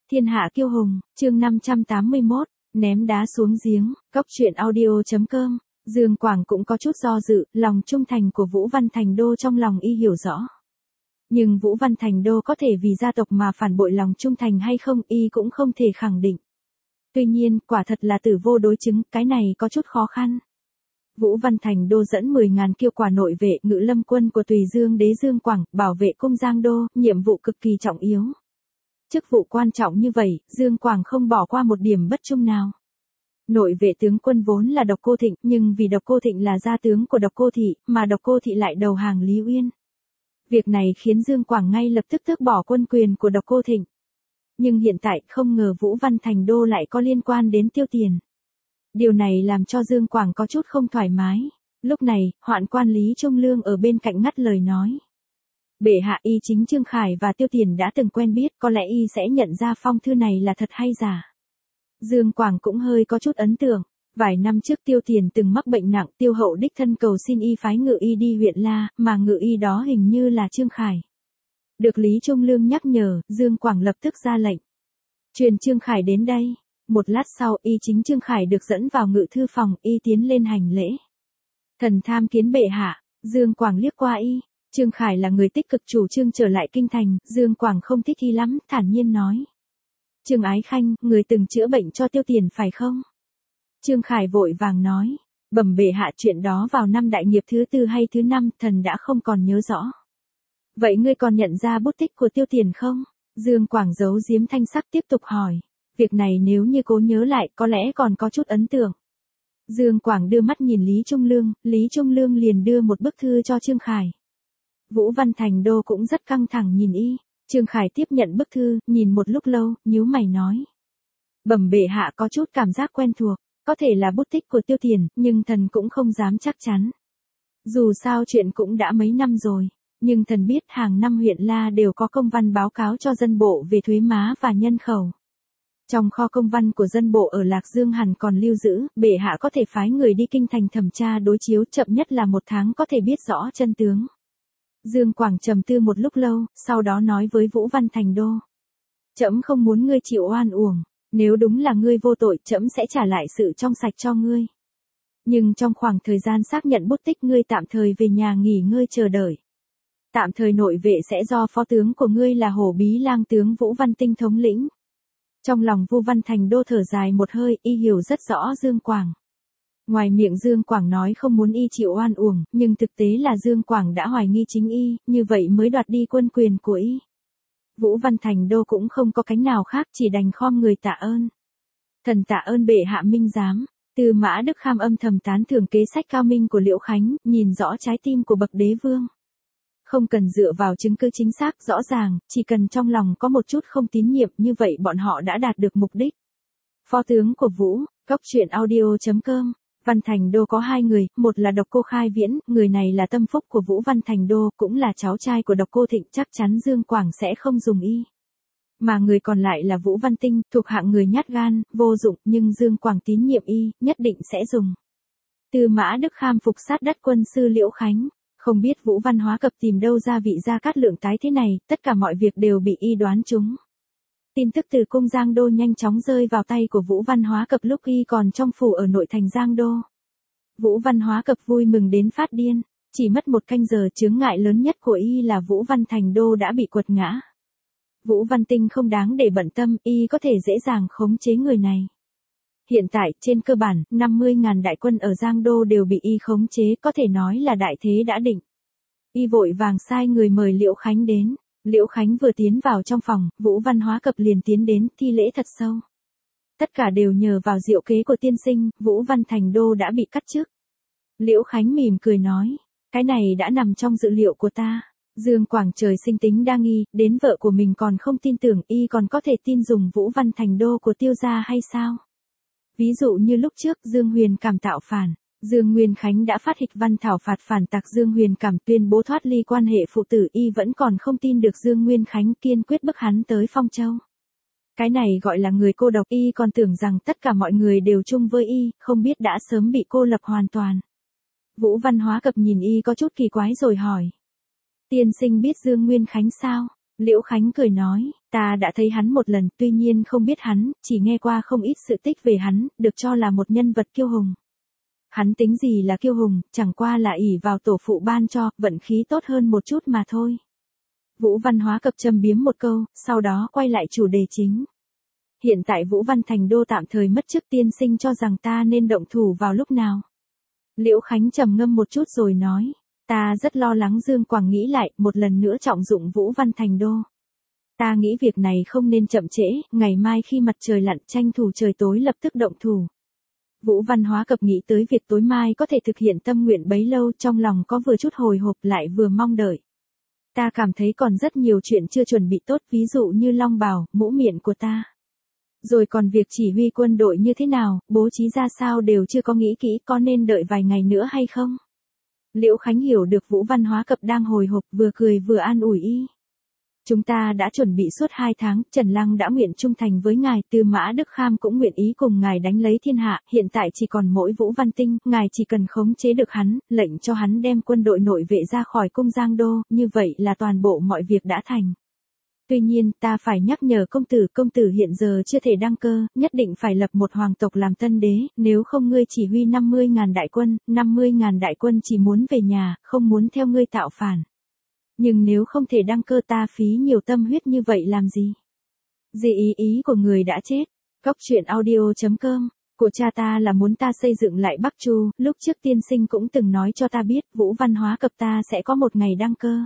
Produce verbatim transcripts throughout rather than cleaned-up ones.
Thiên hạ kiêu hùng, chương năm trăm tám mươi mốt, ném đá xuống giếng, cốc truyện audio chấm com. Dương Quảng cũng có chút do dự, lòng trung thành của Vũ Văn Thành Đô trong lòng y hiểu rõ. Nhưng Vũ Văn Thành Đô có thể vì gia tộc mà phản bội lòng trung thành hay không y cũng không thể khẳng định. Tuy nhiên, quả thật là tử vô đối chứng, cái này có chút khó khăn. Vũ Văn Thành Đô dẫn mười ngàn kiêu quả nội vệ Ngự Lâm quân của Tùy Dương đế Dương Quảng, bảo vệ cung Giang Đô, nhiệm vụ cực kỳ trọng yếu. Chức vụ quan trọng như vậy, Dương Quảng không bỏ qua một điểm bất trung nào. Nội vệ tướng quân vốn là Độc Cô Thịnh, nhưng vì Độc Cô Thịnh là gia tướng của Độc Cô Thị, mà Độc Cô Thị lại đầu hàng Lý Uyên. Việc này khiến Dương Quảng ngay lập tức tước bỏ quân quyền của Độc Cô Thịnh. Nhưng hiện tại không ngờ Vũ Văn Thành Đô lại có liên quan đến Tiêu Tiền. Điều này làm cho Dương Quảng có chút không thoải mái. Lúc này, hoạn quan Lý Trung Lương ở bên cạnh ngắt lời nói. Bệ hạ y chính Trương Khải và Tiêu Tiền đã từng quen biết, có lẽ y sẽ nhận ra phong thư này là thật hay giả. Dương Quảng cũng hơi có chút ấn tượng. Vài năm trước Tiêu Tiền từng mắc bệnh nặng, Tiêu hậu đích thân cầu xin y phái ngự y đi huyện La, mà ngự y đó hình như là Trương Khải. Được Lý Trung Lương nhắc nhở, Dương Quảng lập tức ra lệnh. Truyền Trương Khải đến đây. Một lát sau, y chính Trương Khải được dẫn vào ngự thư phòng, y tiến lên hành lễ. Thần tham kiến bệ hạ. Dương Quảng liếc qua y. Trương Khải là người tích cực chủ trương trở lại kinh thành, Dương Quảng không thích y lắm, thản nhiên nói. Trương Ái Khanh, người từng chữa bệnh cho Tiêu Tiền phải không? Trương Khải vội vàng nói. Bẩm bệ hạ, chuyện đó vào năm đại nghiệp thứ tư hay thứ năm, thần đã không còn nhớ rõ. Vậy ngươi còn nhận ra bút tích của Tiêu Tiền không? Dương Quảng giấu giếm thanh sắc tiếp tục hỏi. Việc này nếu như cố nhớ lại, có lẽ còn có chút ấn tượng. Dương Quảng đưa mắt nhìn Lý Trung Lương, Lý Trung Lương liền đưa một bức thư cho Trương Khải. Vũ Văn Thành Đô cũng rất căng thẳng nhìn y. Trương Khải tiếp nhận bức thư, nhìn một lúc lâu, nhíu mày nói. Bẩm bệ hạ, có chút cảm giác quen thuộc, có thể là bút tích của Tiêu Tiền, nhưng thần cũng không dám chắc chắn. Dù sao chuyện cũng đã mấy năm rồi, nhưng thần biết hàng năm huyện La đều có công văn báo cáo cho dân bộ về thuế má và nhân khẩu. Trong kho công văn của dân bộ ở Lạc Dương hẳn còn lưu giữ, bệ hạ có thể phái người đi kinh thành thẩm tra đối chiếu, chậm nhất là một tháng có thể biết rõ chân tướng. Dương Quảng trầm tư một lúc lâu, sau đó nói với Vũ Văn Thành Đô. Trẫm không muốn ngươi chịu oan uổng, nếu đúng là ngươi vô tội, trẫm sẽ trả lại sự trong sạch cho ngươi. Nhưng trong khoảng thời gian xác nhận bút tích, ngươi tạm thời về nhà nghỉ ngơi chờ đợi. Tạm thời nội vệ sẽ do phó tướng của ngươi là Hổ Bí Lang tướng Vũ Văn Tinh thống lĩnh. Trong lòng Vũ Văn Thành Đô thở dài một hơi, y hiểu rất rõ Dương Quảng. Ngoài miệng Dương Quảng nói không muốn y chịu oan uổng, nhưng thực tế là Dương Quảng đã hoài nghi chính y, như vậy mới đoạt đi quân quyền của y. Vũ Văn Thành Đô cũng không có cánh nào khác, chỉ đành khom người tạ ơn. Thần tạ ơn bệ hạ minh giám. Tư Mã Đức Kham âm thầm tán thưởng kế sách cao minh của Liễu Khánh, nhìn rõ trái tim của bậc đế vương. Không cần dựa vào chứng cứ chính xác rõ ràng, chỉ cần trong lòng có một chút không tín nhiệm, như vậy bọn họ đã đạt được mục đích. Phó tướng của Vũ, cốc truyện audio chấm com. Văn Thành Đô có hai người, một là Độc Cô Khai Viễn, người này là tâm phúc của Vũ Văn Thành Đô, cũng là cháu trai của Độc Cô Thịnh, chắc chắn Dương Quảng sẽ không dùng y. Mà người còn lại là Vũ Văn Tinh, thuộc hạng người nhát gan, vô dụng, nhưng Dương Quảng tín nhiệm y, nhất định sẽ dùng. Tư Mã Đức Kham phục sát đất quân sư Liễu Khánh. Không biết Vũ Văn Hóa Cập tìm đâu ra vị Gia Cát Lượng tái thế này, tất cả mọi việc đều bị y đoán trúng. Tin tức từ cung Giang Đô nhanh chóng rơi vào tay của Vũ Văn Hóa Cập lúc y còn trong phủ ở nội thành Giang Đô. Vũ Văn Hóa Cập vui mừng đến phát điên, chỉ mất một canh giờ, chướng ngại lớn nhất của y là Vũ Văn Thành Đô đã bị quật ngã. Vũ Văn Tinh không đáng để bận tâm, y có thể dễ dàng khống chế người này. Hiện tại, trên cơ bản, năm mươi ngàn đại quân ở Giang Đô đều bị y khống chế, có thể nói là đại thế đã định. Y vội vàng sai người mời Liễu Khánh đến. Liễu Khánh vừa tiến vào trong phòng, Vũ Văn Hóa Cập liền tiến đến, thi lễ thật sâu. Tất cả đều nhờ vào diệu kế của tiên sinh, Vũ Văn Thành Đô đã bị cắt chức. Liễu Khánh mỉm cười nói, cái này đã nằm trong dự liệu của ta. Dương Quảng trời sinh tính đa nghi, đến vợ của mình còn không tin tưởng, y còn có thể tin dùng Vũ Văn Thành Đô của Tiêu gia hay sao? Ví dụ như lúc trước Dương Huyền Cảm tạo phản, Dương Nguyên Khánh đã phát hịch văn thảo phạt phản tặc, Dương Huyền Cảm tuyên bố thoát ly quan hệ phụ tử, y vẫn còn không tin được Dương Nguyên Khánh, kiên quyết bức hắn tới Phong Châu. Cái này gọi là người cô độc, y còn tưởng rằng tất cả mọi người đều chung với y, không biết đã sớm bị cô lập hoàn toàn. Vũ Văn Hóa Cập nhìn y có chút kỳ quái rồi hỏi. Tiên sinh biết Dương Nguyên Khánh sao? Liễu Khánh cười nói, ta đã thấy hắn một lần, tuy nhiên không biết hắn, chỉ nghe qua không ít sự tích về hắn, được cho là một nhân vật kiêu hùng. Hắn tính gì là kiêu hùng, chẳng qua là ỷ vào tổ phụ ban cho, vận khí tốt hơn một chút mà thôi. Vũ Văn Hóa Cập châm biếm một câu, sau đó quay lại chủ đề chính. Hiện tại Vũ Văn Thành Đô tạm thời mất chức, tiên sinh cho rằng ta nên động thủ vào lúc nào? Liễu Khánh trầm ngâm một chút rồi nói, ta rất lo lắng. Dương Quảng nghĩ lại, một lần nữa trọng dụng Vũ Văn Thành Đô. Ta nghĩ việc này không nên chậm trễ, ngày mai khi mặt trời lặn tranh thủ trời tối lập tức động thủ. Vũ Văn Hóa Cập nghĩ tới việc tối mai có thể thực hiện tâm nguyện bấy lâu, trong lòng có vừa chút hồi hộp lại vừa mong đợi. Ta cảm thấy còn rất nhiều chuyện chưa chuẩn bị tốt, ví dụ như long bào, mũ miệng của ta. Rồi còn việc chỉ huy quân đội như thế nào, bố trí ra sao đều chưa có nghĩ kỹ, có nên đợi vài ngày nữa hay không? Liễu Khánh hiểu được Vũ Văn Hóa Cập đang hồi hộp, vừa cười vừa an ủi y. Chúng ta đã chuẩn bị suốt hai tháng, Trần Lăng đã nguyện trung thành với ngài, Tư Mã Đức Kham cũng nguyện ý cùng ngài đánh lấy thiên hạ, hiện tại chỉ còn mỗi Vũ Văn Tinh, ngài chỉ cần khống chế được hắn, lệnh cho hắn đem quân đội nội vệ ra khỏi cung Giang Đô, như vậy là toàn bộ mọi việc đã thành. Tuy nhiên, ta phải nhắc nhở công tử, công tử hiện giờ chưa thể đăng cơ, nhất định phải lập một hoàng tộc làm tân đế, nếu không ngươi chỉ huy năm mươi ngàn đại quân, năm mươi ngàn đại quân chỉ muốn về nhà, không muốn theo ngươi tạo phản. Nhưng nếu không thể đăng cơ ta phí nhiều tâm huyết như vậy làm gì? Gì ý ý của người đã chết? Góc truyện audio chấm com, của cha ta là muốn ta xây dựng lại Bắc Chu, lúc trước tiên sinh cũng từng nói cho ta biết, Vũ Văn Hóa Cập ta sẽ có một ngày đăng cơ.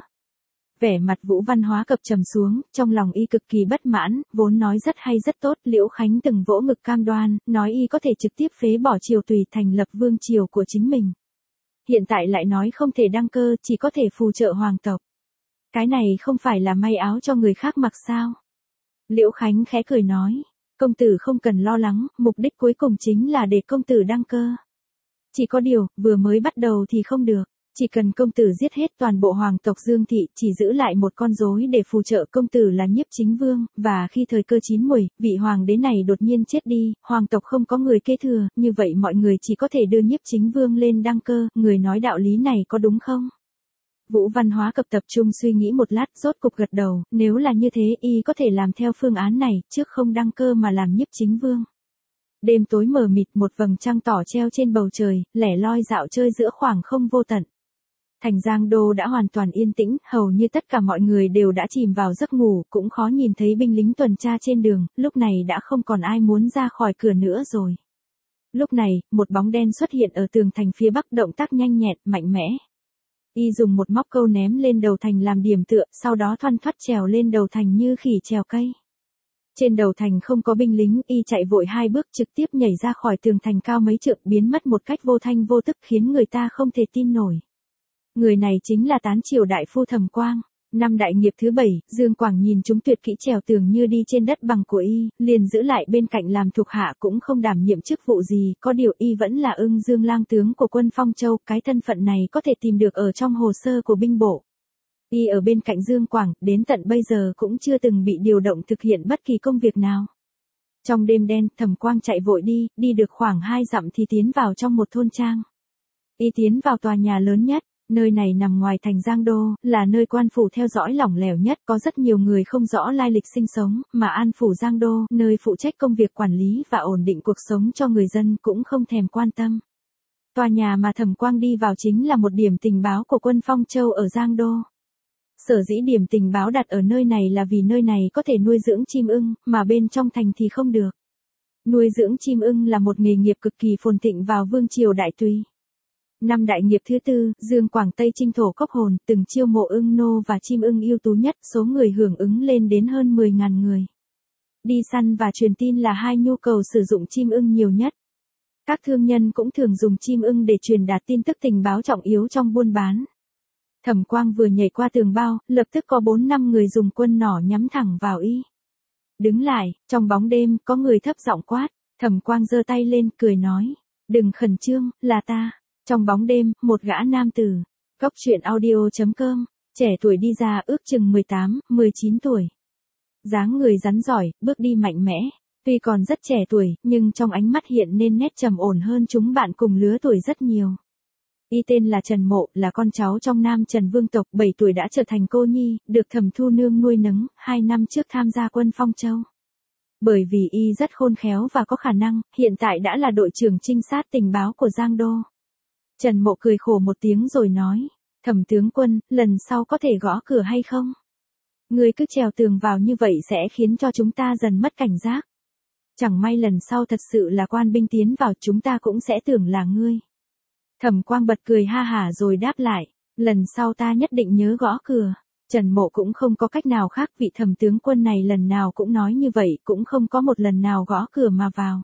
Vẻ mặt Vũ Văn Hóa Cập trầm xuống, trong lòng y cực kỳ bất mãn, vốn nói rất hay rất tốt, Liễu Khánh từng vỗ ngực cam đoan, nói y có thể trực tiếp phế bỏ triều tùy thành lập vương triều của chính mình. Hiện tại lại nói không thể đăng cơ, chỉ có thể phù trợ hoàng tộc. Cái này không phải là may áo cho người khác mặc sao? Liễu Khánh khẽ cười nói, công tử không cần lo lắng, mục đích cuối cùng chính là để công tử đăng cơ. Chỉ có điều, vừa mới bắt đầu thì không được. Chỉ cần công tử giết hết toàn bộ hoàng tộc Dương Thị, chỉ giữ lại một con rối để phù trợ công tử là Nhiếp Chính Vương, và khi thời cơ chín muồi, vị hoàng đế này đột nhiên chết đi, hoàng tộc không có người kế thừa, như vậy mọi người chỉ có thể đưa Nhiếp Chính Vương lên đăng cơ, người nói đạo lý này có đúng không? Vũ Văn Hóa Cập tập trung suy nghĩ một lát, rốt cục gật đầu, nếu là như thế y có thể làm theo phương án này, trước không đăng cơ mà làm Nhiếp Chính Vương. Đêm tối mờ mịt, một vầng trăng tỏ treo trên bầu trời, lẻ loi dạo chơi giữa khoảng không vô tận. Thành Giang Đô đã hoàn toàn yên tĩnh, hầu như tất cả mọi người đều đã chìm vào giấc ngủ, cũng khó nhìn thấy binh lính tuần tra trên đường, lúc này đã không còn ai muốn ra khỏi cửa nữa rồi. Lúc này, một bóng đen xuất hiện ở tường thành phía bắc, động tác nhanh nhẹn, mạnh mẽ. Y dùng một móc câu ném lên đầu thành làm điểm tựa, sau đó thoăn thoắt trèo lên đầu thành như khỉ trèo cây. Trên đầu thành không có binh lính, y chạy vội hai bước trực tiếp nhảy ra khỏi tường thành cao mấy trượng, biến mất một cách vô thanh vô tức khiến người ta không thể tin nổi. Người này chính là Tán Triều đại phu Thẩm Quang. Năm đại nghiệp thứ bảy, Dương Quảng nhìn chúng tuyệt kỹ trèo tường như đi trên đất bằng của y, liền giữ lại bên cạnh làm thuộc hạ, cũng không đảm nhiệm chức vụ gì, có điều y vẫn là Ưng Dương lang tướng của quân Phong Châu, cái thân phận này có thể tìm được ở trong hồ sơ của binh bộ. Y ở bên cạnh Dương Quảng, đến tận bây giờ cũng chưa từng bị điều động thực hiện bất kỳ công việc nào. Trong đêm đen, Thẩm Quang chạy vội đi, đi được khoảng hai dặm thì tiến vào trong một thôn trang. Y tiến vào tòa nhà lớn nhất. Nơi này nằm ngoài thành Giang Đô, là nơi quan phủ theo dõi lỏng lẻo nhất, có rất nhiều người không rõ lai lịch sinh sống, mà An phủ Giang Đô, nơi phụ trách công việc quản lý và ổn định cuộc sống cho người dân cũng không thèm quan tâm. Tòa nhà mà Thẩm Quang đi vào chính là một điểm tình báo của quân Phong Châu ở Giang Đô. Sở dĩ điểm tình báo đặt ở nơi này là vì nơi này có thể nuôi dưỡng chim ưng, mà bên trong thành thì không được. Nuôi dưỡng chim ưng là một nghề nghiệp cực kỳ phồn thịnh vào vương triều Đại Tùy. Năm đại nghiệp thứ tư, Dương Quảng Tây chinh thổ cốc hồn, từng chiêu mộ ưng nô và chim ưng ưu tú nhất, số người hưởng ứng lên đến hơn mười nghìn người. Đi săn và truyền tin là hai nhu cầu sử dụng chim ưng nhiều nhất. Các thương nhân cũng thường dùng chim ưng để truyền đạt tin tức tình báo trọng yếu trong buôn bán. Thẩm Quang vừa nhảy qua tường bao, lập tức có bốn năm người dùng quân nỏ nhắm thẳng vào y. Đứng lại, trong bóng đêm, có người thấp giọng quát, Thẩm Quang giơ tay lên, cười nói, đừng khẩn trương, là ta. Trong bóng đêm, một gã nam tử. Góc truyện audio chấm com, trẻ tuổi đi ra ước chừng mười tám, mười chín tuổi. Dáng người rắn giỏi, bước đi mạnh mẽ. Tuy còn rất trẻ tuổi, nhưng trong ánh mắt hiện nên nét trầm ổn hơn chúng bạn cùng lứa tuổi rất nhiều. Y tên là Trần Mộ, là con cháu trong Nam Trần vương tộc, bảy tuổi đã trở thành cô nhi, được Thẩm Thu Nương nuôi nấng, hai năm trước tham gia quân Phong Châu. Bởi vì y rất khôn khéo và có khả năng, hiện tại đã là đội trưởng trinh sát tình báo của Giang Đô. Trần Mộ cười khổ một tiếng rồi nói, Thẩm tướng quân, lần sau có thể gõ cửa hay không? Ngươi cứ trèo tường vào như vậy sẽ khiến cho chúng ta dần mất cảnh giác. Chẳng may lần sau thật sự là quan binh tiến vào, chúng ta cũng sẽ tưởng là ngươi. Thẩm Quang bật cười ha hả rồi đáp lại, lần sau ta nhất định nhớ gõ cửa. Trần Mộ cũng không có cách nào khác, vị thẩm tướng quân này lần nào cũng nói như vậy, cũng không có một lần nào gõ cửa mà vào.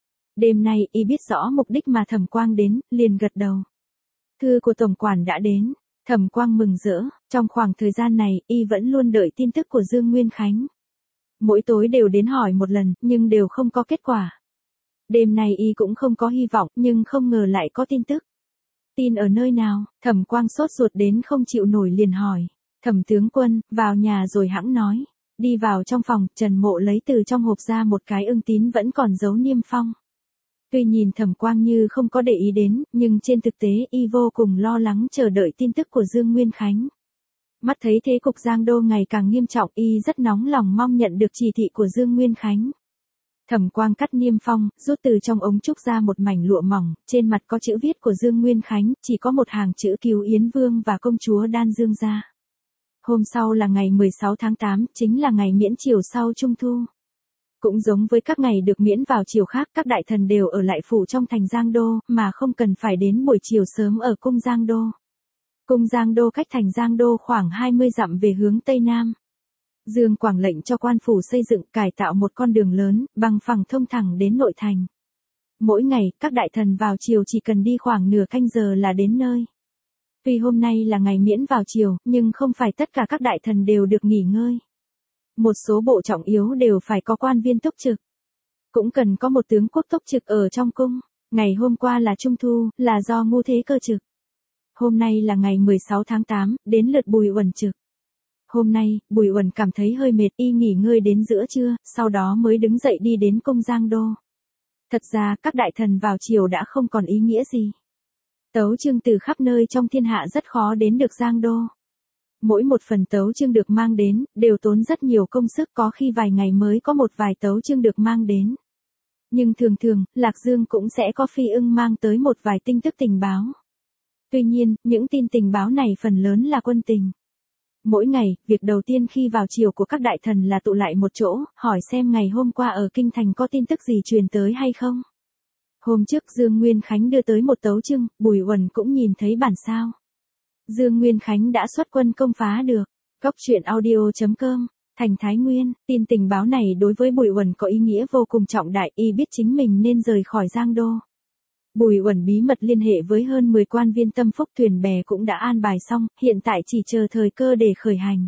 Đêm nay y biết rõ mục đích mà Thẩm Quang đến, liền gật đầu. Thư của tổng quản đã đến. Thẩm Quang mừng rỡ, trong khoảng thời gian này, y vẫn luôn đợi tin tức của Dương Nguyên Khánh. Mỗi tối đều đến hỏi một lần, nhưng đều không có kết quả. Đêm nay y cũng không có hy vọng, nhưng không ngờ lại có tin tức. Tin ở nơi nào? Thẩm Quang sốt ruột đến không chịu nổi liền hỏi. Thẩm tướng quân, vào nhà rồi hẵng nói. Đi vào trong phòng, Trần Mộ lấy từ trong hộp ra một cái ưng tín vẫn còn dấu niêm phong. Tuy nhìn Thẩm Quang như không có để ý đến, nhưng trên thực tế y vô cùng lo lắng chờ đợi tin tức của Dương Nguyên Khánh. Mắt thấy thế cục Giang Đô ngày càng nghiêm trọng, y rất nóng lòng mong nhận được chỉ thị của Dương Nguyên Khánh. Thẩm Quang cắt niêm phong, rút từ trong ống trúc ra một mảnh lụa mỏng, trên mặt có chữ viết của Dương Nguyên Khánh, chỉ có một hàng chữ Cứu Yến Vương và công chúa Đan Dương gia. Hôm sau là ngày mười sáu tháng tám, chính là ngày miễn triều sau Trung Thu. Cũng giống với các ngày được miễn vào chiều khác, các đại thần đều ở lại phủ trong thành Giang Đô, mà không cần phải đến buổi chiều sớm ở cung Giang Đô. Cung Giang Đô cách thành Giang Đô khoảng hai mươi dặm về hướng Tây Nam. Dương Quảng lệnh cho quan phủ xây dựng cải tạo một con đường lớn, bằng phẳng thông thẳng đến nội thành. Mỗi ngày, các đại thần vào chiều chỉ cần đi khoảng nửa canh giờ là đến nơi. Tuy hôm nay là ngày miễn vào chiều, nhưng không phải tất cả các đại thần đều được nghỉ ngơi. Một số bộ trọng yếu đều phải có quan viên túc trực. Cũng cần có một tướng quốc túc trực ở trong cung. Ngày hôm qua là Trung Thu, là do Ngu Thế Cơ trực. Hôm nay là ngày mười sáu tháng tám, đến lượt Bùi Uẩn trực. Hôm nay, Bùi Uẩn cảm thấy hơi mệt, y nghỉ ngơi đến giữa trưa, sau đó mới đứng dậy đi đến cung Giang Đô. Thật ra, các đại thần vào chiều đã không còn ý nghĩa gì. Tấu chương từ khắp nơi trong thiên hạ rất khó đến được Giang Đô. Mỗi một phần tấu chương được mang đến, đều tốn rất nhiều công sức, có khi vài ngày mới có một vài tấu chương được mang đến. Nhưng thường thường, Lạc Dương cũng sẽ có phi ưng mang tới một vài tin tức tình báo. Tuy nhiên, những tin tình báo này phần lớn là quân tình. Mỗi ngày, việc đầu tiên khi vào chiều của các đại thần là tụ lại một chỗ, hỏi xem ngày hôm qua ở Kinh Thành có tin tức gì truyền tới hay không. Hôm trước Dương Nguyên Khánh đưa tới một tấu chương, Bùi Uẩn cũng nhìn thấy bản sao. Dương Nguyên Khánh đã xuất quân công phá được. Cốc truyện audio chấm com, thành Thái Nguyên, tin tình báo này đối với Bùi Uẩn có ý nghĩa vô cùng trọng đại, y biết chính mình nên rời khỏi Giang Đô. Bùi Uẩn bí mật liên hệ với hơn mười quan viên tâm phúc, thuyền bè cũng đã an bài xong, hiện tại chỉ chờ thời cơ để khởi hành.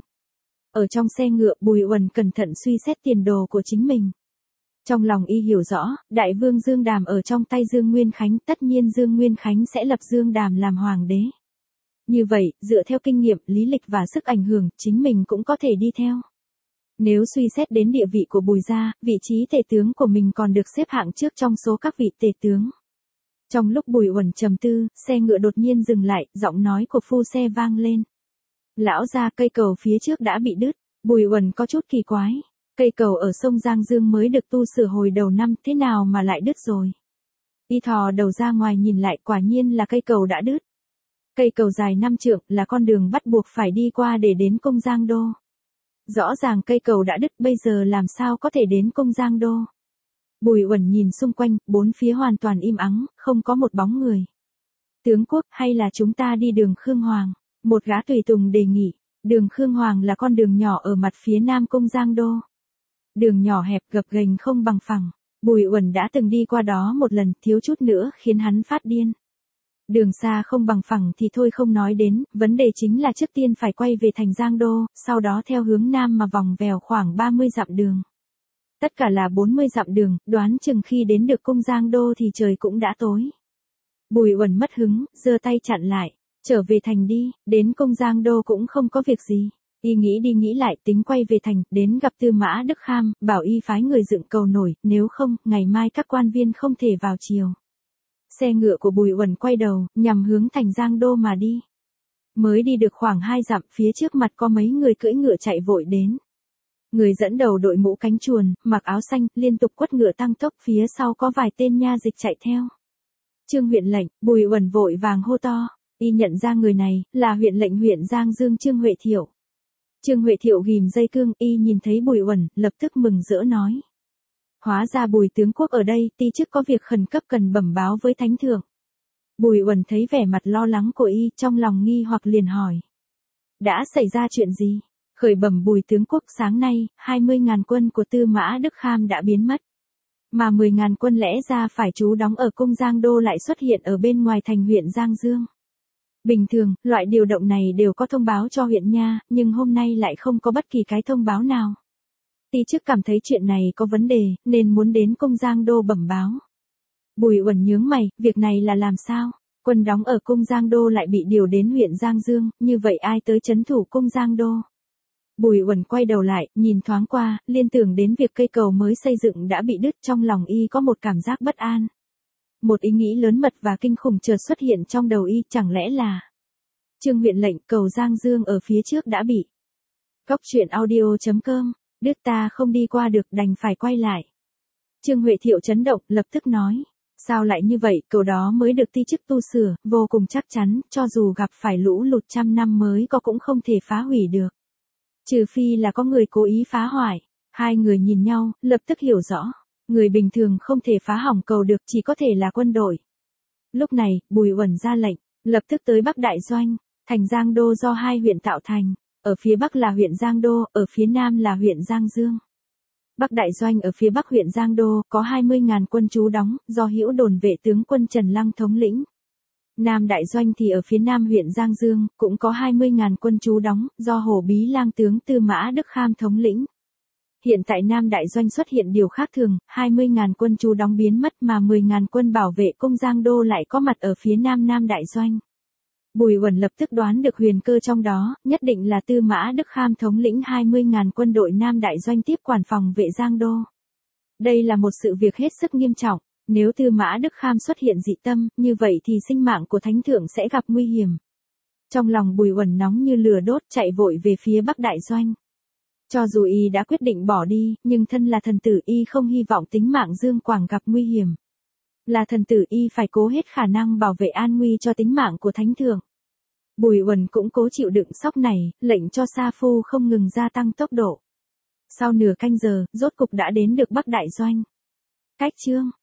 Ở trong xe ngựa, Bùi Uẩn cẩn thận suy xét tiền đồ của chính mình. Trong lòng y hiểu rõ, đại vương Dương Đàm ở trong tay Dương Nguyên Khánh, tất nhiên Dương Nguyên Khánh sẽ lập Dương Đàm làm hoàng đế. Như vậy, dựa theo kinh nghiệm, lý lịch và sức ảnh hưởng, chính mình cũng có thể đi theo. Nếu suy xét đến địa vị của Bùi gia, vị trí tể tướng của mình còn được xếp hạng trước trong số các vị tể tướng. Trong lúc Bùi Uẩn trầm tư, xe ngựa đột nhiên dừng lại, giọng nói của phu xe vang lên. Lão gia, cây cầu phía trước đã bị đứt. Bùi Uẩn có chút kỳ quái. Cây cầu ở sông Giang Dương mới được tu sửa hồi đầu năm, thế nào mà lại đứt rồi? Y thò đầu ra ngoài nhìn lại, quả nhiên là cây cầu đã đứt. Cây cầu dài năm trượng là con đường bắt buộc phải đi qua để đến cung Giang Đô. Rõ ràng cây cầu đã đứt, bây giờ làm sao có thể đến cung Giang Đô? Bùi Uẩn nhìn xung quanh, bốn phía hoàn toàn im ắng, không có một bóng người. Tướng quốc, hay là chúng ta đi đường Khương Hoàng? Một gã tùy tùng đề nghị. Đường Khương Hoàng là con đường nhỏ ở mặt phía nam cung Giang Đô. Đường nhỏ hẹp gập ghềnh không bằng phẳng. Bùi Uẩn đã từng đi qua đó một lần, thiếu chút nữa khiến hắn phát điên. Đường xa không bằng phẳng thì thôi không nói đến, vấn đề chính là trước tiên phải quay về thành Giang Đô, sau đó theo hướng nam mà vòng vèo khoảng ba mươi dặm đường. Tất cả là bốn mươi dặm đường, đoán chừng khi đến được cung Giang Đô thì trời cũng đã tối. Bùi Uẩn mất hứng, giơ tay chặn lại, trở về thành đi, đến cung Giang Đô cũng không có việc gì. Y nghĩ đi nghĩ lại, tính quay về thành, đến gặp Tư Mã Đức Kham, bảo y phái người dựng cầu nổi, nếu không, ngày mai các quan viên không thể vào triều. Xe ngựa của Bùi Uẩn quay đầu, nhằm hướng thành Giang Đô mà đi. Mới đi được khoảng hai dặm, phía trước mặt có mấy người cưỡi ngựa chạy vội đến. Người dẫn đầu đội mũ cánh chuồn, mặc áo xanh, liên tục quất ngựa tăng tốc, phía sau có vài tên nha dịch chạy theo. Trương huyện lệnh, Bùi Uẩn vội vàng hô to, y nhận ra người này, là huyện lệnh huyện Giang Dương Trương Huệ Thiệu. Trương Huệ Thiệu ghim dây cương, y nhìn thấy Bùi Uẩn, lập tức mừng rỡ nói. Hóa ra Bùi tướng quốc ở đây, ti chức có việc khẩn cấp cần bẩm báo với thánh thượng. Bùi Uẩn thấy vẻ mặt lo lắng của y, trong lòng nghi hoặc liền hỏi. Đã xảy ra chuyện gì? Khởi bẩm Bùi tướng quốc, sáng nay, hai mươi ngàn quân của Tư Mã Đức Kham đã biến mất. Mà mười ngàn quân lẽ ra phải trú đóng ở cung Giang Đô lại xuất hiện ở bên ngoài thành huyện Giang Dương. Bình thường, loại điều động này đều có thông báo cho huyện nha, nhưng hôm nay lại không có bất kỳ cái thông báo nào. Ti chức cảm thấy chuyện này có vấn đề, nên muốn đến cung Giang Đô bẩm báo. Bùi Uẩn nhướng mày, việc này là làm sao? Quân đóng ở cung Giang Đô lại bị điều đến huyện Giang Dương, như vậy ai tới trấn thủ cung Giang Đô? Bùi Uẩn quay đầu lại, nhìn thoáng qua, liên tưởng đến việc cây cầu mới xây dựng đã bị đứt, trong lòng y có một cảm giác bất an. Một ý nghĩ lớn mật và kinh khủng chợt xuất hiện trong đầu y, chẳng lẽ là Trương huyện lệnh, cầu Giang Dương ở phía trước đã bị. Góc truyện audio chấm com, đứt ta không đi qua được, đành phải quay lại. Trương Huệ Thiệu chấn động, lập tức nói. Sao lại như vậy, cầu đó mới được ti chức tu sửa, vô cùng chắc chắn, cho dù gặp phải lũ lụt trăm năm mới có cũng không thể phá hủy được. Trừ phi là có người cố ý phá hoại. Hai người nhìn nhau, lập tức hiểu rõ. Người bình thường không thể phá hỏng cầu được, chỉ có thể là quân đội. Lúc này, Bùi Uẩn ra lệnh, lập tức tới Bắc Đại Doanh, thành Giang Đô do hai huyện tạo thành. Ở phía Bắc là huyện Giang Đô, ở phía Nam là huyện Giang Dương. Bắc Đại Doanh ở phía Bắc huyện Giang Đô có hai mươi ngàn quân trú đóng, do Hữu Đồn vệ tướng quân Trần Lăng thống lĩnh. Nam Đại Doanh thì ở phía Nam huyện Giang Dương, cũng có hai mươi ngàn quân trú đóng, do Hổ Bí Lang tướng Tư Mã Đức Kham thống lĩnh. Hiện tại Nam Đại Doanh xuất hiện điều khác thường, hai mươi ngàn quân trú đóng biến mất mà mười ngàn quân bảo vệ cung Giang Đô lại có mặt ở phía Nam Nam Đại Doanh. Bùi Uẩn lập tức đoán được huyền cơ trong đó, nhất định là Tư Mã Đức Kham thống lĩnh hai mươi ngàn quân đội Nam Đại Doanh tiếp quản phòng vệ Giang Đô. Đây là một sự việc hết sức nghiêm trọng, nếu Tư Mã Đức Kham xuất hiện dị tâm, như vậy thì sinh mạng của thánh thượng sẽ gặp nguy hiểm. Trong lòng Bùi Uẩn nóng như lửa đốt, chạy vội về phía Bắc Đại Doanh. Cho dù y đã quyết định bỏ đi, nhưng thân là thần tử y không hy vọng tính mạng Dương Quảng gặp nguy hiểm. Là thần tử y phải cố hết khả năng bảo vệ an nguy cho tính mạng của thánh thượng. Bùi Uẩn cũng cố chịu đựng sốc này, lệnh cho Sa Phu không ngừng gia tăng tốc độ. Sau nửa canh giờ, rốt cục đã đến được Bắc Đại Doanh. Cách chương